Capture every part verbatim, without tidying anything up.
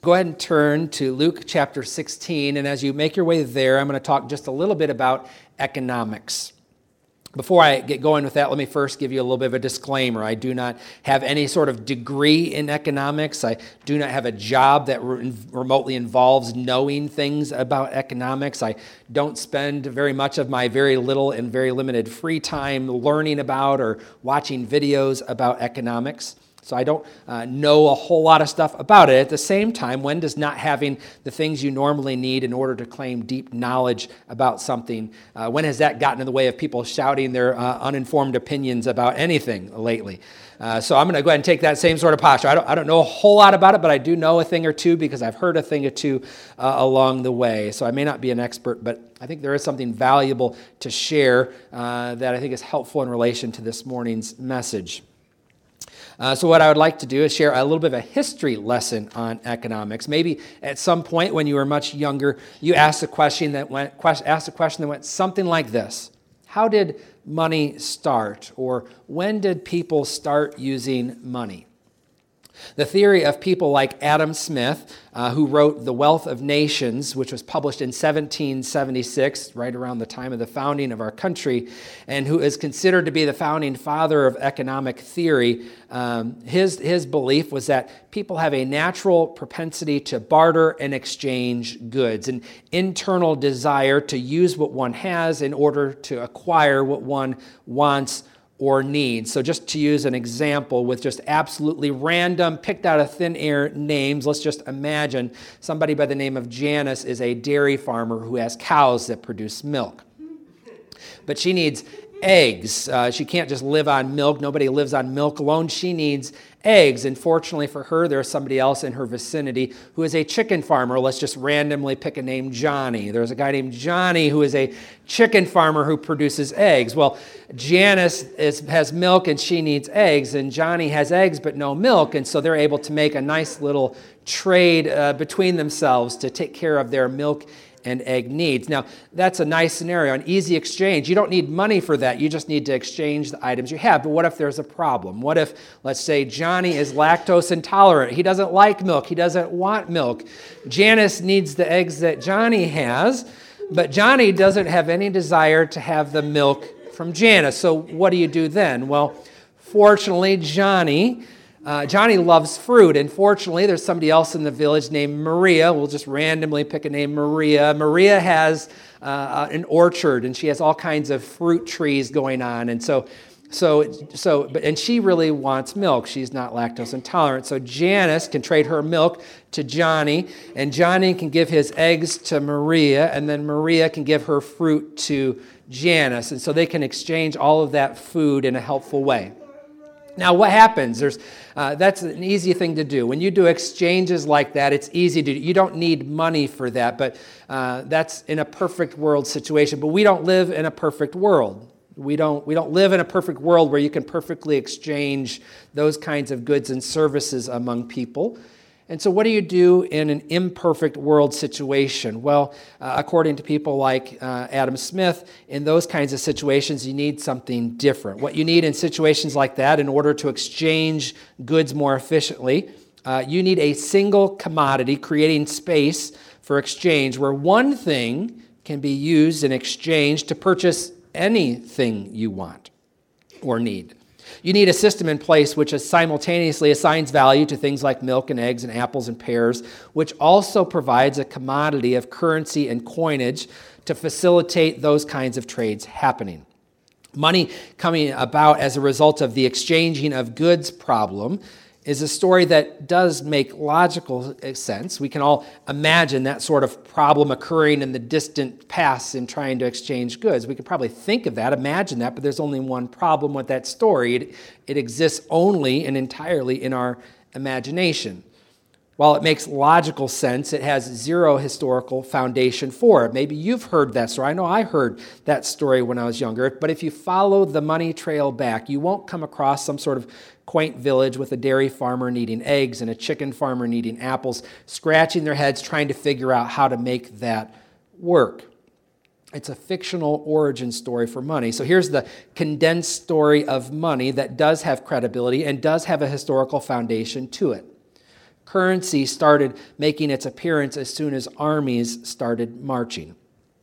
Go ahead and turn to Luke chapter sixteen, and as you make your way there, I'm going to talk just a little bit about economics. Before I get going with that, let me first give you a little bit of a disclaimer. I do not have any sort of degree in economics. I do not have a job that re- remotely involves knowing things about economics. I don't spend very much of my very little and very limited free time learning about or watching videos about economics. So I don't uh, know a whole lot of stuff about it. At the same time, when does not having the things you normally need in order to claim deep knowledge about something, uh, when has that gotten in the way of people shouting their uh, uninformed opinions about anything lately? Uh, so I'm going to go ahead and take that same sort of posture. I don't, I don't know a whole lot about it, but I do know a thing or two because I've heard a thing or two uh, along the way. So I may not be an expert, but I think there is something valuable to share uh, that I think is helpful in relation to this morning's message. Uh, so what I would like to do is share a little bit of a history lesson on economics. Maybe at some point when you were much younger, you asked a question that went asked a question that went something like this: how did money start? Or when did people start using money? The theory of people like Adam Smith, uh, who wrote The Wealth of Nations, which was published in seventeen seventy-six, right around the time of the founding of our country, and who is considered to be the founding father of economic theory, um, his, his belief was that people have a natural propensity to barter and exchange goods, an internal desire to use what one has in order to acquire what one wants or needs. So just to use an example with just absolutely random, picked out of thin air names, let's just imagine somebody by the name of Janice is a dairy farmer who has cows that produce milk. But she needs eggs. Uh, she can't just live on milk. Nobody lives on milk alone. She needs eggs. And fortunately for her, there's somebody else in her vicinity who is a chicken farmer. Let's just randomly pick a name, Johnny. There's a guy named Johnny who is a chicken farmer who produces eggs. Well, Janice is, has milk and she needs eggs, and Johnny has eggs but no milk, and so they're able to make a nice little trade uh, between themselves to take care of their milk and egg needs. Now, that's a nice scenario, an easy exchange. You don't need money for that. You just need to exchange the items you have. But what if there's a problem? What if, let's say, Johnny is lactose intolerant? He doesn't like milk. He doesn't want milk. Janice needs the eggs that Johnny has, but Johnny doesn't have any desire to have the milk from Janice. So what do you do then? Well, fortunately, Johnny Uh, Johnny loves fruit, and fortunately, there's somebody else in the village named Maria. We'll just randomly pick a name, Maria. Maria has uh, an orchard, and she has all kinds of fruit trees going on, and so, so, so, but and she really wants milk. She's not lactose intolerant, so Janice can trade her milk to Johnny, and Johnny can give his eggs to Maria, and then Maria can give her fruit to Janice, and so they can exchange all of that food in a helpful way. Now, what happens? There's uh, that's an easy thing to do. When you do exchanges like that, it's easy to do. You don't need money for that, but uh, that's in a perfect world situation. But we don't live in a perfect world. We don't, we don't live in a perfect world where you can perfectly exchange those kinds of goods and services among people. And so what do you do in an imperfect world situation? Well, uh, according to people like uh, Adam Smith, in those kinds of situations, you need something different. What you need in situations like that, in order to exchange goods more efficiently, uh, you need a single commodity, creating space for exchange, where one thing can be used in exchange to purchase anything you want or need. You need a system in place which simultaneously assigns value to things like milk and eggs and apples and pears, which also provides a commodity of currency and coinage to facilitate those kinds of trades happening. Money coming about as a result of the exchanging of goods problem is a story that does make logical sense. We can all imagine that sort of problem occurring in the distant past in trying to exchange goods. We could probably think of that, imagine that, but there's only one problem with that story. It, it exists only and entirely in our imagination. While it makes logical sense, it has zero historical foundation for it. Maybe you've heard that story. I know I heard that story when I was younger. But if you follow the money trail back, you won't come across some sort of quaint village with a dairy farmer needing eggs and a chicken farmer needing apples, scratching their heads trying to figure out how to make that work. It's a fictional origin story for money. So here's the condensed story of money that does have credibility and does have a historical foundation to it. Currency started making its appearance as soon as armies started marching.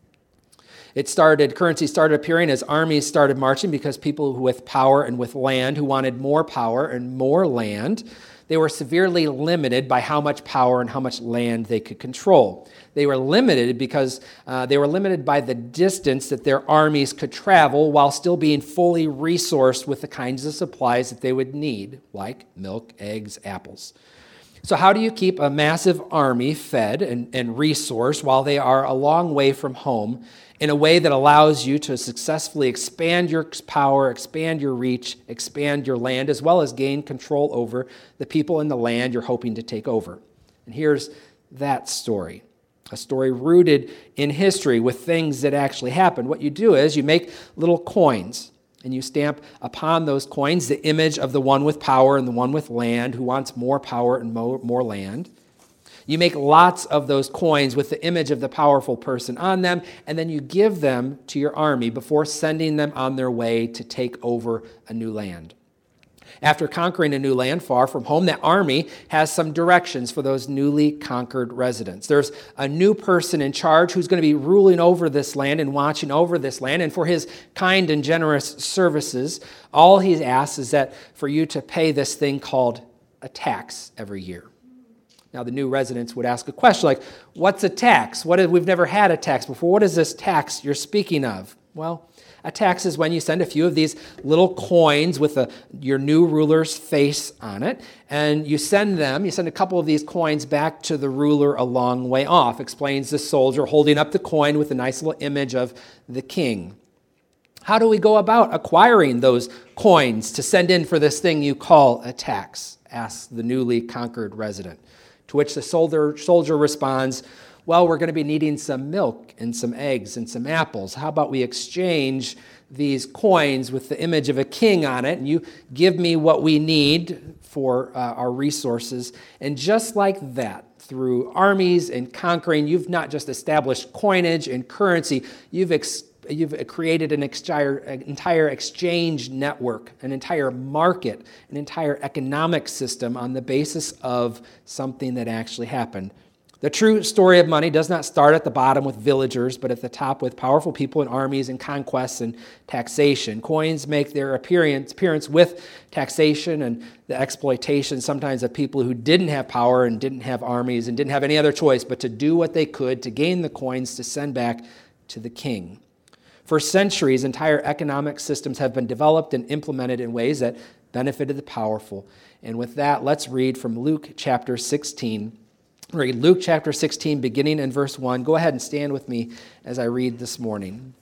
It started, currency started appearing as armies started marching because people with power and with land who wanted more power and more land, they were severely limited by how much power and how much land they could control. They were limited because uh, they were limited by the distance that their armies could travel while still being fully resourced with the kinds of supplies that they would need, like milk, eggs, apples. So how do you keep a massive army fed and, and resourced while they are a long way from home in a way that allows you to successfully expand your power, expand your reach, expand your land, as well as gain control over the people in the land you're hoping to take over? And here's that story, a story rooted in history with things that actually happened. What you do is you make little coins, and you stamp upon those coins the image of the one with power and the one with land who wants more power and more, more land. You make lots of those coins with the image of the powerful person on them, and then you give them to your army before sending them on their way to take over a new land. After conquering a new land far from home, that army has some directions for those newly conquered residents. There's a new person in charge who's going to be ruling over this land and watching over this land. And for his kind and generous services, all he asks is that for you to pay this thing called a tax every year. Now, the new residents would ask a question like, what's a tax? What is, we've never had a tax before. What is this tax you're speaking of? Well, a tax is when you send a few of these little coins with a, your new ruler's face on it, and you send them, you send a couple of these coins back to the ruler a long way off, explains the soldier holding up the coin with a nice little image of the king. How do we go about acquiring those coins to send in for this thing you call a tax? Asks the newly conquered resident. To which the soldier, soldier responds, well, we're going to be needing some milk and some eggs and some apples. How about we exchange these coins with the image of a king on it, and you give me what we need for uh, our resources. And just like that, through armies and conquering, you've not just established coinage and currency, you've ex- you've created an entire, an entire exchange network, an entire market, an entire economic system on the basis of something that actually happened. The true story of money does not start at the bottom with villagers, but at the top with powerful people and armies and conquests and taxation. Coins make their appearance, appearance with taxation and the exploitation sometimes of people who didn't have power and didn't have armies and didn't have any other choice but to do what they could to gain the coins to send back to the king. For centuries, entire economic systems have been developed and implemented in ways that benefited the powerful. And with that, let's read from Luke chapter sixteen. Read Luke chapter sixteen, beginning in verse one. Go ahead and stand with me as I read this morning.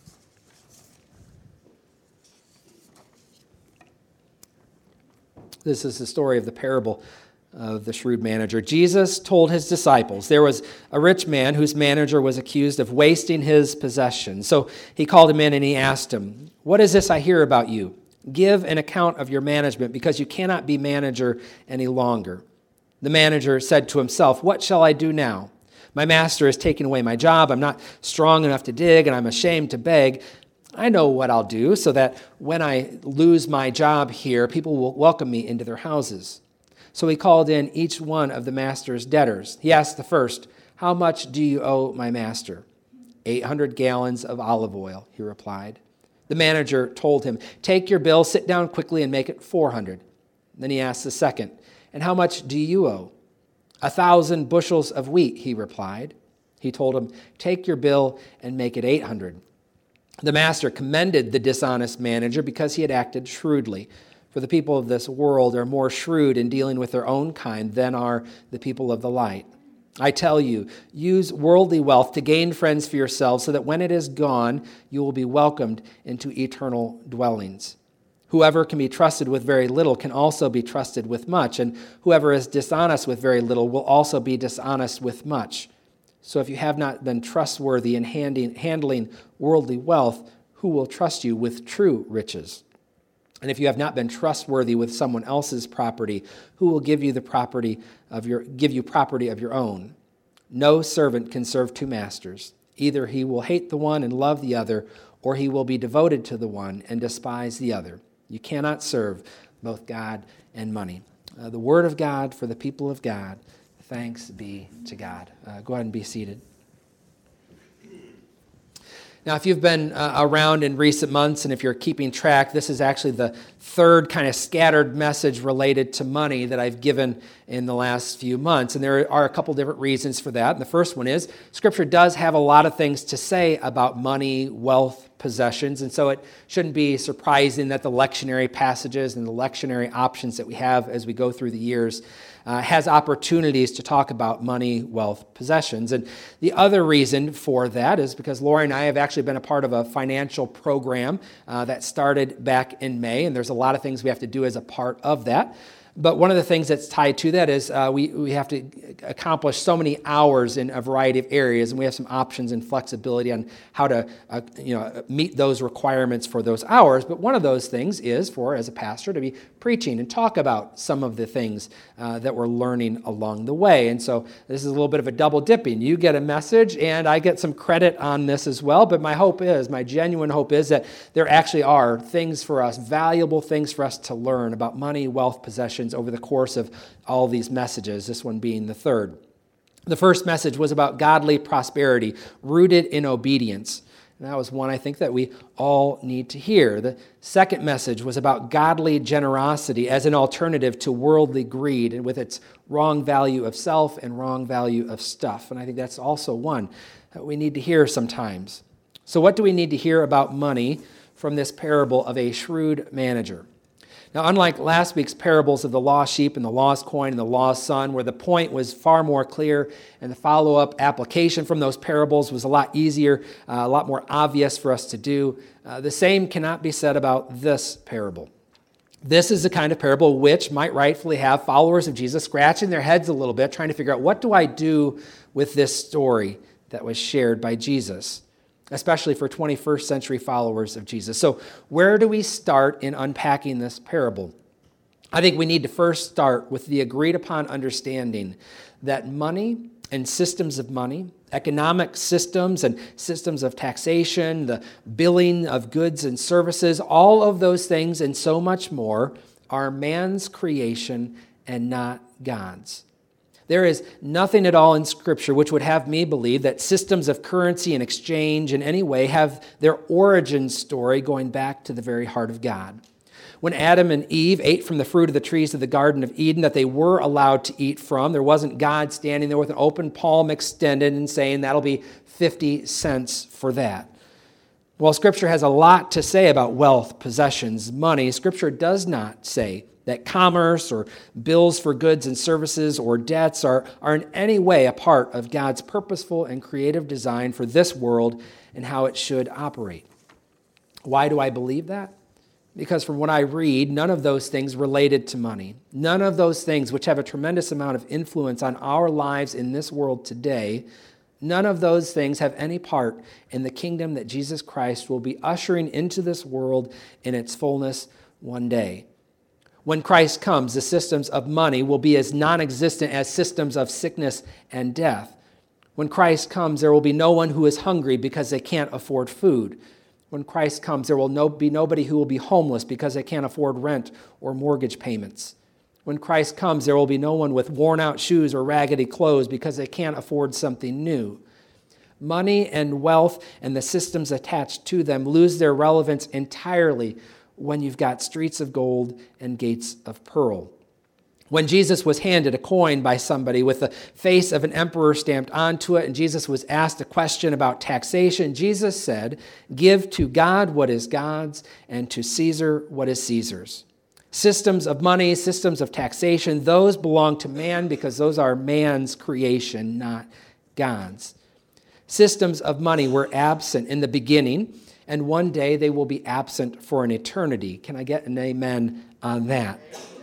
This is the story of the parable of the shrewd manager. Jesus told his disciples there was a rich man whose manager was accused of wasting his possessions. So he called him in and he asked him, "What is this I hear about you? Give an account of your management, because you cannot be manager any longer." The manager said to himself, "What shall I do now? My master is taking away my job. I'm not strong enough to dig, and I'm ashamed to beg. I know what I'll do so that when I lose my job here, people will welcome me into their houses." So he called in each one of the master's debtors. He asked the first, "How much do you owe my master?" Eight hundred gallons of olive oil," he replied. The manager told him, "Take your bill, sit down quickly, and make it four hundred. Then he asked the second, "And how much do you owe?" "A thousand bushels of wheat," he replied. He told him, "Take your bill and make it eight hundred. The master commended the dishonest manager because he had acted shrewdly. For the people of this world are more shrewd in dealing with their own kind than are the people of the light. I tell you, use worldly wealth to gain friends for yourselves, so that when it is gone, you will be welcomed into eternal dwellings. Whoever can be trusted with very little can also be trusted with much, and whoever is dishonest with very little will also be dishonest with much. So if you have not been trustworthy in handling worldly wealth, who will trust you with true riches? And if you have not been trustworthy with someone else's property, who will give you the property of your give you property of your own? No servant can serve two masters. Either he will hate the one and love the other, or he will be devoted to the one and despise the other. You cannot serve both God and money." Uh, the Word of God for the people of God. Thanks be to God. Uh, go ahead and be seated. Now, if you've been uh, around in recent months and if you're keeping track, this is actually the third kind of scattered message related to money that I've given in the last few months. And there are a couple different reasons for that. And the first one is Scripture does have a lot of things to say about money, wealth, possessions. And so it shouldn't be surprising that the lectionary passages and the lectionary options that we have as we go through the years uh, has opportunities to talk about money, wealth, possessions. And the other reason for that is because Lori and I have actually been a part of a financial program uh, that started back in May, and there's a lot of things we have to do as a part of that. But one of the things that's tied to that is uh, we, we have to accomplish so many hours in a variety of areas, and we have some options and flexibility on how to uh, you know, meet those requirements for those hours. But one of those things is for, as a pastor, to be preaching and talk about some of the things uh, that we're learning along the way. And so this is a little bit of a double dipping. You get a message, and I get some credit on this as well. But my hope is, my genuine hope is that there actually are things for us, valuable things for us to learn about money, wealth, possessions, over the course of all these messages, this one being the third. The first message was about godly prosperity, rooted in obedience. And that was one I think that we all need to hear. The second message was about godly generosity as an alternative to worldly greed and with its wrong value of self and wrong value of stuff. And I think that's also one that we need to hear sometimes. So what do we need to hear about money from this parable of a shrewd manager? Now, unlike last week's parables of the lost sheep and the lost coin and the lost son, where the point was far more clear and the follow-up application from those parables was a lot easier, uh, a lot more obvious for us to do, uh, the same cannot be said about this parable. This is the kind of parable which might rightfully have followers of Jesus scratching their heads a little bit, trying to figure out, what do I do with this story that was shared by Jesus? Especially for twenty-first century followers of Jesus. So where do we start in unpacking this parable? I think we need to first start with the agreed upon understanding that money and systems of money, economic systems and systems of taxation, the billing of goods and services, all of those things and so much more are man's creation and not God's. There is nothing at all in Scripture which would have me believe that systems of currency and exchange in any way have their origin story going back to the very heart of God. When Adam and Eve ate from the fruit of the trees of the Garden of Eden that they were allowed to eat from, there wasn't God standing there with an open palm extended and saying, that'll be fifty cents for that. While Scripture has a lot to say about wealth, possessions, money, Scripture does not say that commerce or bills for goods and services or debts are, are in any way a part of God's purposeful and creative design for this world and how it should operate. Why do I believe that? Because from what I read, none of those things related to money, none of those things which have a tremendous amount of influence on our lives in this world today, none of those things have any part in the kingdom that Jesus Christ will be ushering into this world in its fullness one day. When Christ comes, the systems of money will be as non-existent as systems of sickness and death. When Christ comes, there will be no one who is hungry because they can't afford food. When Christ comes, there will no, be nobody who will be homeless because they can't afford rent or mortgage payments. When Christ comes, there will be no one with worn-out shoes or raggedy clothes because they can't afford something new. Money and wealth and the systems attached to them lose their relevance entirely when you've got streets of gold and gates of pearl. When Jesus was handed a coin by somebody with the face of an emperor stamped onto it, and Jesus was asked a question about taxation, Jesus said, "Give to God what is God's, and to Caesar what is Caesar's." Systems of money, systems of taxation, those belong to man because those are man's creation, not God's. Systems of money were absent in the beginning, and one day they will be absent for an eternity. Can I get an amen on that?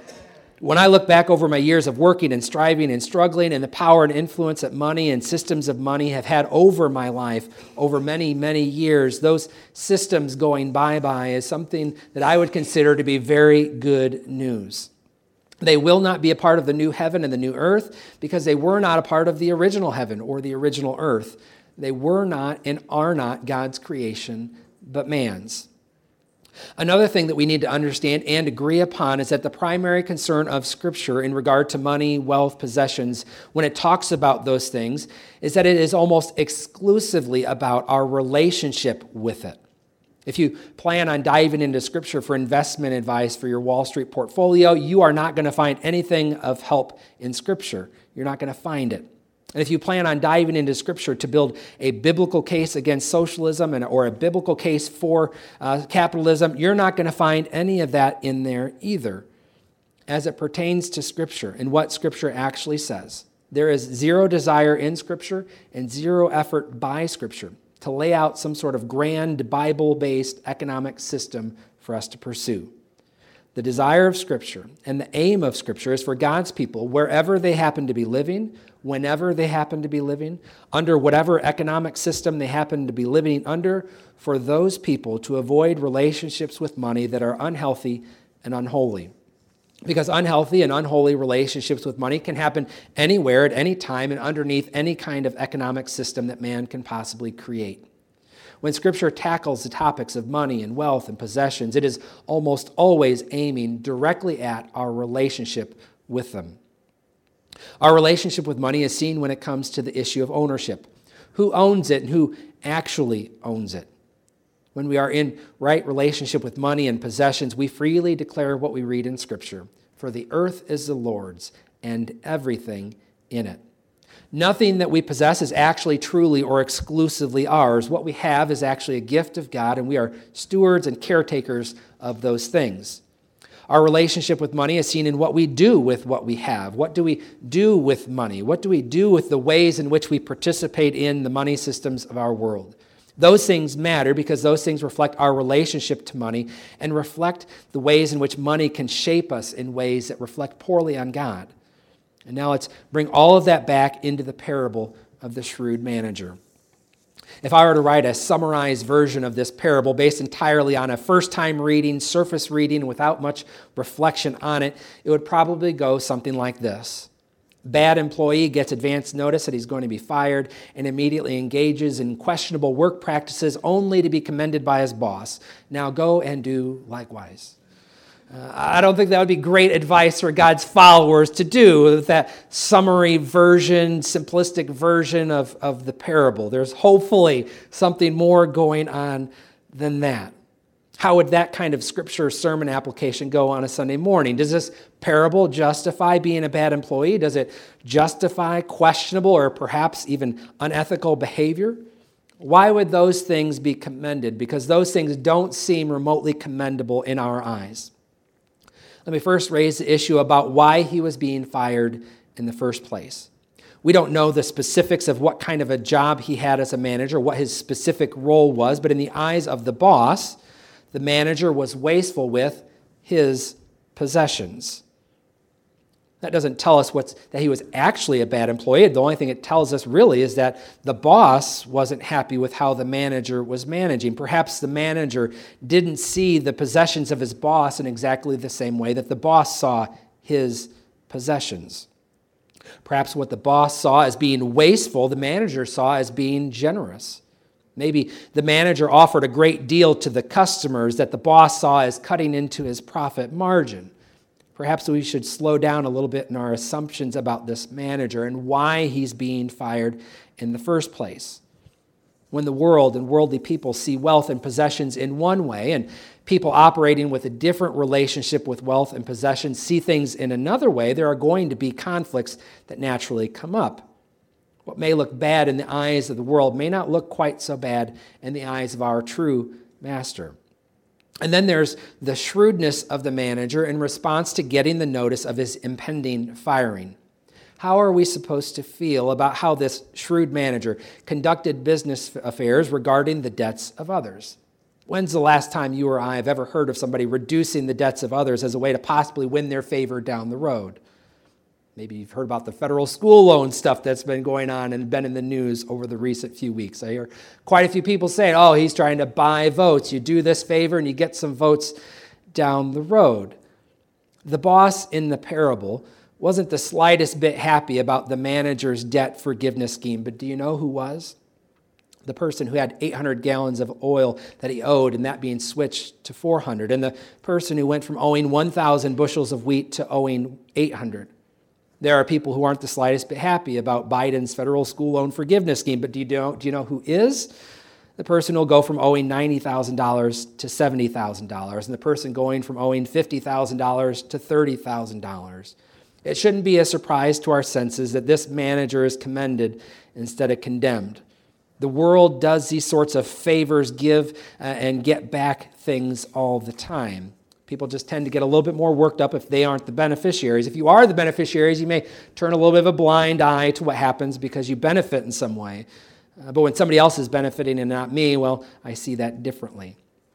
When I look back over my years of working and striving and struggling and the power and influence that money and systems of money have had over my life over many, many years, those systems going bye-bye is something that I would consider to be very good news. They will not be a part of the new heaven and the new earth because they were not a part of the original heaven or the original earth. They were not and are not God's creation, but man's. Another thing that we need to understand and agree upon is that the primary concern of Scripture in regard to money, wealth, possessions, when it talks about those things, is that it is almost exclusively about our relationship with it. If you plan on diving into Scripture for investment advice for your Wall Street portfolio, you are not going to find anything of help in Scripture. You're not going to find it. And if you plan on diving into Scripture to build a biblical case against socialism and, or a biblical case for uh, capitalism, you're not going to find any of that in there either. As it pertains to Scripture and what Scripture actually says, there is zero desire in Scripture and zero effort by Scripture to lay out some sort of grand Bible-based economic system for us to pursue. The desire of Scripture and the aim of Scripture is for God's people, wherever they happen to be living, whenever they happen to be living, under whatever economic system they happen to be living under, for those people to avoid relationships with money that are unhealthy and unholy. Because unhealthy and unholy relationships with money can happen anywhere at any time and underneath any kind of economic system that man can possibly create. When Scripture tackles the topics of money and wealth and possessions, it is almost always aiming directly at our relationship with them. Our relationship with money is seen when it comes to the issue of ownership. Who owns it and who actually owns it? When we are in right relationship with money and possessions, we freely declare what we read in Scripture. For the earth is the Lord's and everything in it. Nothing that we possess is actually truly or exclusively ours. What we have is actually a gift of God, and we are stewards and caretakers of those things. Our relationship with money is seen in what we do with what we have. What do we do with money? What do we do with the ways in which we participate in the money systems of our world? Those things matter because those things reflect our relationship to money and reflect the ways in which money can shape us in ways that reflect poorly on God. And now let's bring all of that back into the parable of the shrewd manager. If I were to write a summarized version of this parable based entirely on a first-time reading, surface reading, without much reflection on it, it would probably go something like this. Bad employee gets advance notice that he's going to be fired and immediately engages in questionable work practices only to be commended by his boss. Now go and do likewise. Uh, I don't think that would be great advice for God's followers to do, that summary version, simplistic version of, of the parable. There's hopefully something more going on than that. How would that kind of scripture sermon application go on a Sunday morning? Does this parable justify being a bad employee? Does it justify questionable or perhaps even unethical behavior? Why would those things be commended? Because those things don't seem remotely commendable in our eyes. Let me first raise the issue about why he was being fired in the first place. We don't know the specifics of what kind of a job he had as a manager, what his specific role was, but in the eyes of the boss, the manager was wasteful with his possessions. That doesn't tell us what's, that he was actually a bad employee. The only thing it tells us really is that the boss wasn't happy with how the manager was managing. Perhaps the manager didn't see the possessions of his boss in exactly the same way that the boss saw his possessions. Perhaps what the boss saw as being wasteful, the manager saw as being generous. Maybe the manager offered a great deal to the customers that the boss saw as cutting into his profit margin. Perhaps we should slow down a little bit in our assumptions about this manager and why he's being fired in the first place. When the world and worldly people see wealth and possessions in one way, and people operating with a different relationship with wealth and possessions see things in another way, there are going to be conflicts that naturally come up. What may look bad in the eyes of the world may not look quite so bad in the eyes of our true master. And then there's the shrewdness of the manager in response to getting the notice of his impending firing. How are we supposed to feel about how this shrewd manager conducted business affairs regarding the debts of others? When's the last time you or I have ever heard of somebody reducing the debts of others as a way to possibly win their favor down the road? Maybe you've heard about the federal school loan stuff that's been going on and been in the news over the recent few weeks. I hear quite a few people saying, oh, he's trying to buy votes. You do this favor and you get some votes down the road. The boss in the parable wasn't the slightest bit happy about the manager's debt forgiveness scheme, but do you know who was? The person who had eight hundred gallons of oil that he owed, and that being switched to four hundred. And the person who went from owing one thousand bushels of wheat to owing eight hundred. There are people who aren't the slightest bit happy about Biden's federal school loan forgiveness scheme, but do you know, do you know who is? The person will go from owing ninety thousand dollars to seventy thousand dollars, and the person going from owing fifty thousand dollars to thirty thousand dollars. It shouldn't be a surprise to our senses that this manager is commended instead of condemned. The world does these sorts of favors, give uh, and get back things all the time. People just tend to get a little bit more worked up if they aren't the beneficiaries. If you are the beneficiaries, you may turn a little bit of a blind eye to what happens because you benefit in some way. Uh, but when somebody else is benefiting and not me, well, I see that differently.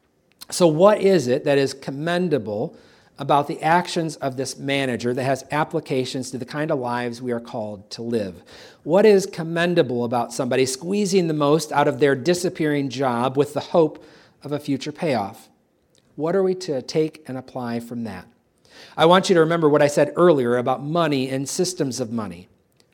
So what is it that is commendable about the actions of this manager that has applications to the kind of lives we are called to live? What is commendable about somebody squeezing the most out of their disappearing job with the hope of a future payoff? What are we to take and apply from that? I want you to remember what I said earlier about money and systems of money.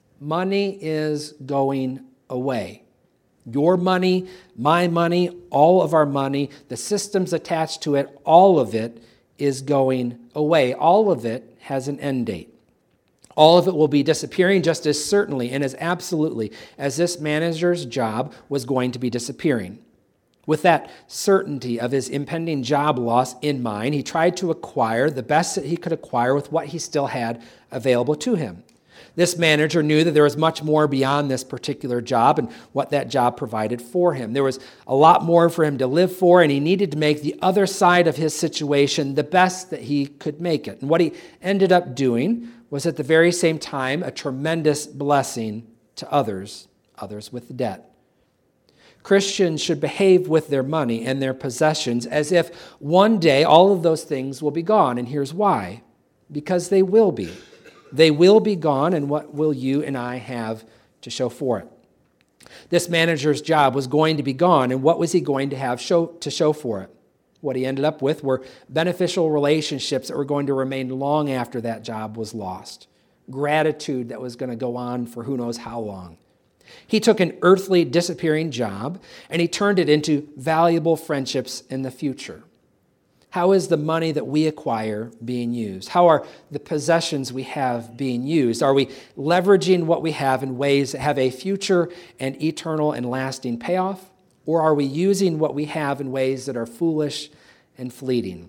Money is going away. Your money, my money, all of our money, the systems attached to it, all of it is going away. All of it has an end date. All of it will be disappearing just as certainly and as absolutely as this manager's job was going to be disappearing. With that certainty of his impending job loss in mind, he tried to acquire the best that he could acquire with what he still had available to him. This manager knew that there was much more beyond this particular job and what that job provided for him. There was a lot more for him to live for, and he needed to make the other side of his situation the best that he could make it. And what he ended up doing was at the very same time a tremendous blessing to others, others with debt. Christians should behave with their money and their possessions as if one day all of those things will be gone. And here's why. Because they will be. They will be gone, and what will you and I have to show for it? This manager's job was going to be gone, and what was he going to have show, to show for it? What he ended up with were beneficial relationships that were going to remain long after that job was lost. Gratitude that was going to go on for who knows how long. He took an earthly disappearing job, and he turned it into valuable friendships in the future. How is the money that we acquire being used? How are the possessions we have being used? Are we leveraging what we have in ways that have a future and eternal and lasting payoff? Or are we using what we have in ways that are foolish and fleeting?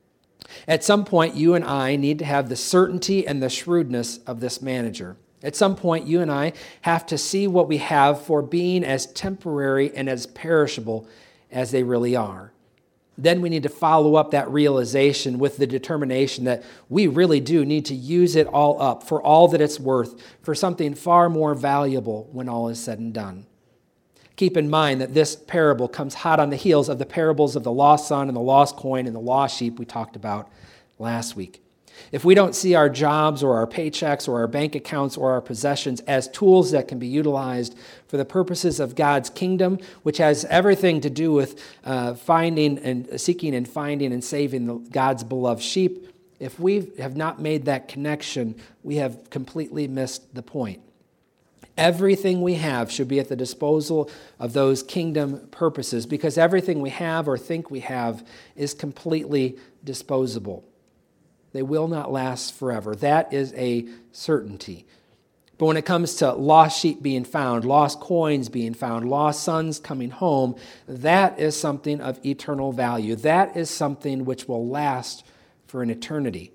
At some point, you and I need to have the certainty and the shrewdness of this manager. At some point, you and I have to see what we have for being as temporary and as perishable as they really are. Then we need to follow up that realization with the determination that we really do need to use it all up for all that it's worth, for something far more valuable when all is said and done. Keep in mind that this parable comes hot on the heels of the parables of the lost son and the lost coin and the lost sheep we talked about last week. If we don't see our jobs or our paychecks or our bank accounts or our possessions as tools that can be utilized for the purposes of God's kingdom, which has everything to do with uh, finding and seeking and finding and saving the, God's beloved sheep, if we have not made that connection, we have completely missed the point. Everything we have should be at the disposal of those kingdom purposes, because everything we have or think we have is completely disposable. They will not last forever. That is a certainty. But when it comes to lost sheep being found, lost coins being found, lost sons coming home, that is something of eternal value. That is something which will last for an eternity.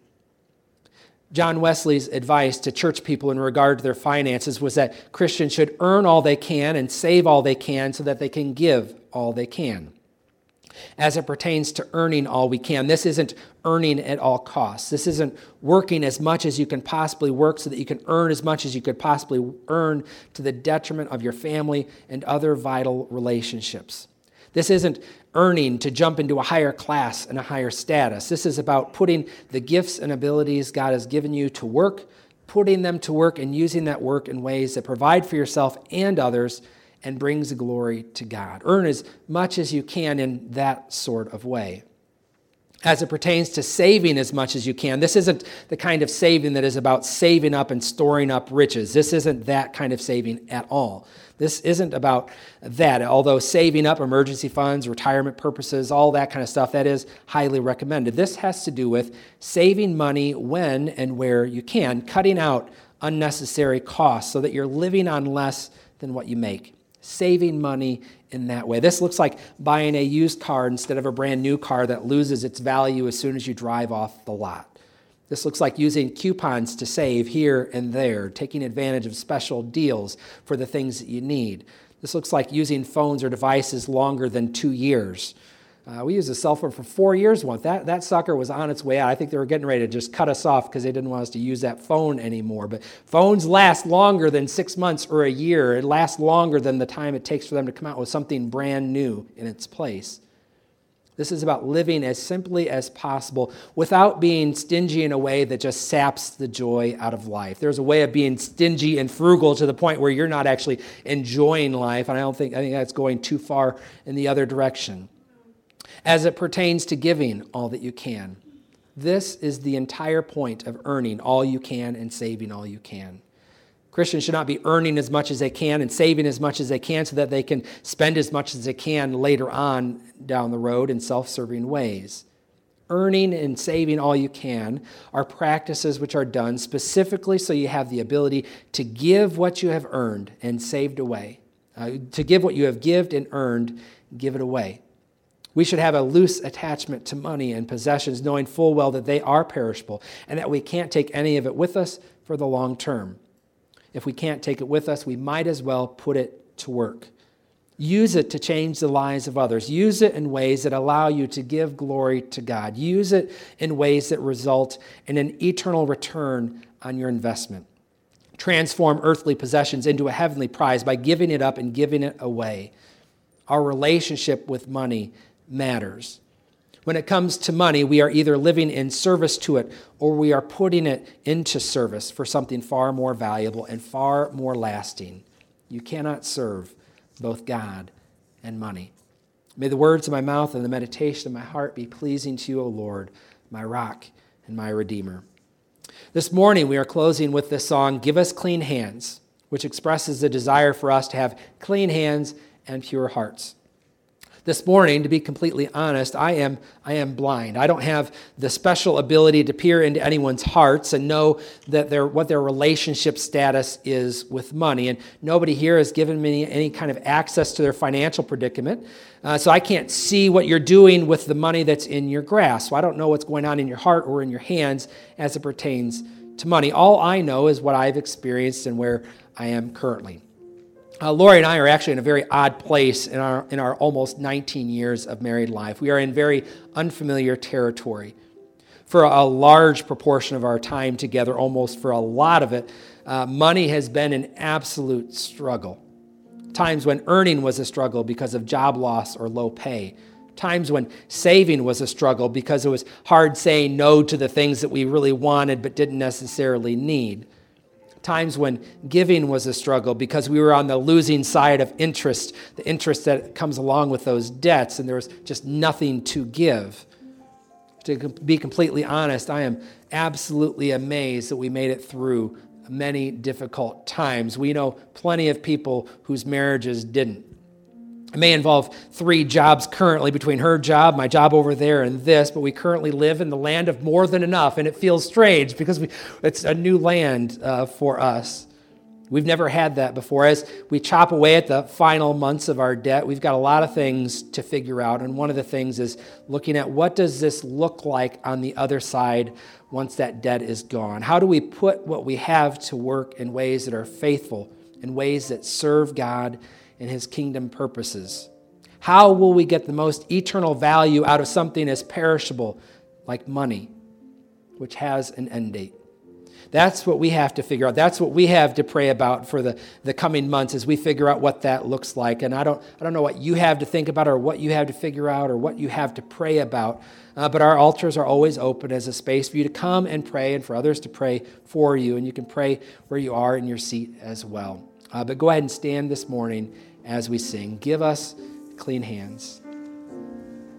John Wesley's advice to church people in regard to their finances was that Christians should earn all they can and save all they can so that they can give all they can. As it pertains to earning all we can, this isn't earning at all costs. This isn't working as much as you can possibly work so that you can earn as much as you could possibly earn to the detriment of your family and other vital relationships. This isn't earning to jump into a higher class and a higher status. This is about putting the gifts and abilities God has given you to work, putting them to work and using that work in ways that provide for yourself and others and brings glory to God. Earn as much as you can in that sort of way. As it pertains to saving as much as you can, this isn't the kind of saving that is about saving up and storing up riches. This isn't that kind of saving at all. This isn't about that, although saving up emergency funds, retirement purposes, all that kind of stuff, that is highly recommended. This has to do with saving money when and where you can, cutting out unnecessary costs so that you're living on less than what you make. Saving money in that way. This looks like buying a used car instead of a brand new car that loses its value as soon as you drive off the lot. This looks like using coupons to save here and there, taking advantage of special deals for the things that you need. This looks like using phones or devices longer than two years. Uh, we used a cell phone for four years once. That, that sucker was on its way out. I think they were getting ready to just cut us off because they didn't want us to use that phone anymore. But phones last longer than six months or a year. It lasts longer than the time it takes for them to come out with something brand new in its place. This is about living as simply as possible without being stingy in a way that just saps the joy out of life. There's a way of being stingy and frugal to the point where you're not actually enjoying life, and I don't think I think that's going too far in the other direction. As it pertains to giving all that you can, this is the entire point of earning all you can and saving all you can. Christians should not be earning as much as they can and saving as much as they can so that they can spend as much as they can later on down the road in self-serving ways. Earning and saving all you can are practices which are done specifically so you have the ability to give what you have earned and saved away. Uh, to give what you have given and earned, give it away. We should have a loose attachment to money and possessions, knowing full well that they are perishable and that we can't take any of it with us for the long term. If we can't take it with us, we might as well put it to work. Use it to change the lives of others. Use it in ways that allow you to give glory to God. Use it in ways that result in an eternal return on your investment. Transform earthly possessions into a heavenly prize by giving it up and giving it away. Our relationship with money matters. When it comes to money, we are either living in service to it or we are putting it into service for something far more valuable and far more lasting. You cannot serve both God and money. May the words of my mouth and the meditation of my heart be pleasing to you, O Lord, my rock and my redeemer. This morning we are closing with this song, Give Us Clean Hands, which expresses the desire for us to have clean hands and pure hearts. This morning, to be completely honest, I am I am blind. I don't have the special ability to peer into anyone's hearts and know that their what their relationship status is with money. And nobody here has given me any kind of access to their financial predicament. Uh, so I can't see what you're doing with the money that's in your grasp. So I don't know what's going on in your heart or in your hands as it pertains to money. All I know is what I've experienced and where I am currently. Uh, Lori and I are actually in a very odd place in our in our almost nineteen years of married life. We are in very unfamiliar territory. For a large proportion of our time together, almost for a lot of it, uh, money has been an absolute struggle. Times when earning was a struggle because of job loss or low pay. Times when saving was a struggle because it was hard saying no to the things that we really wanted but didn't necessarily need. Times when giving was a struggle because we were on the losing side of interest, the interest that comes along with those debts, and there was just nothing to give. To be completely honest, I am absolutely amazed that we made it through many difficult times. We know plenty of people whose marriages didn't. It may involve three jobs currently between her job, my job over there, and this, but we currently live in the land of more than enough, and it feels strange because we, it's a new land uh, for us. We've never had that before. As we chop away at the final months of our debt, we've got a lot of things to figure out, and one of the things is looking at what does this look like on the other side once that debt is gone? How do we put what we have to work in ways that are faithful, in ways that serve God and His kingdom purposes? How will we get the most eternal value out of something as perishable like money, which has an end date? That's what we have to figure out. That's what we have to pray about for the, the coming months as we figure out what that looks like. And I don't I don't know what you have to think about or what you have to figure out or what you have to pray about, uh, but our altars are always open as a space for you to come and pray and for others to pray for you. And you can pray where you are in your seat as well. Uh, but go ahead and stand this morning as we sing. Give us clean hands.